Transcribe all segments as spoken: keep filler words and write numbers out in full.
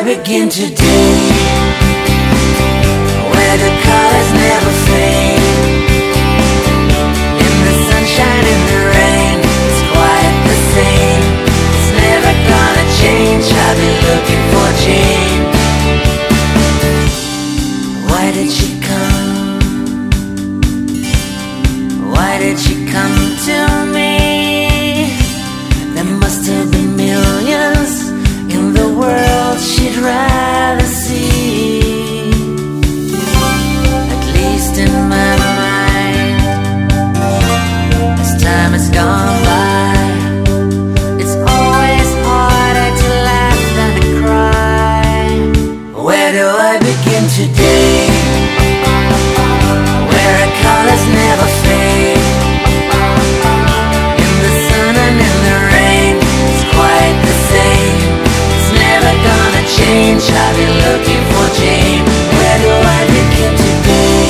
begin today? Where the colors never fade, in the sunshine, in the rain, it's quite the same. It's never gonna change. I'll be looking for Jane. Why did she come? Why did she come to me? There must have been millions in the world she'd rather see. At least in my mind, as time has gone by, it's always harder to laugh than to cry. Where do I begin today? Where our colors never fade, in the sun and in the rain, it's quite the same. It's never gonna change. I'll be looking for Jane. Where do I begin today?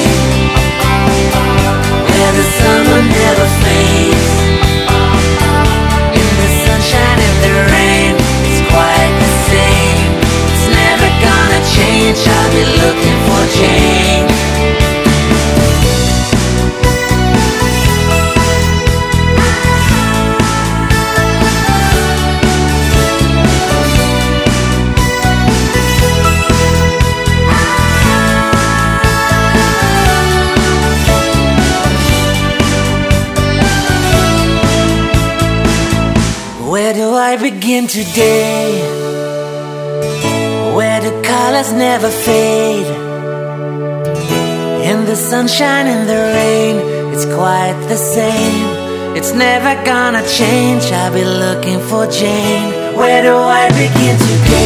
Where the summer never fades, in the sunshine, in the rain, it's quite the same. It's never gonna change. I'll be looking for Jane. Where do I begin today? Where the colors never fade, in the sunshine, in the rain, it's quite the same. It's never gonna change. I'll be looking for Jane. Where do I begin today?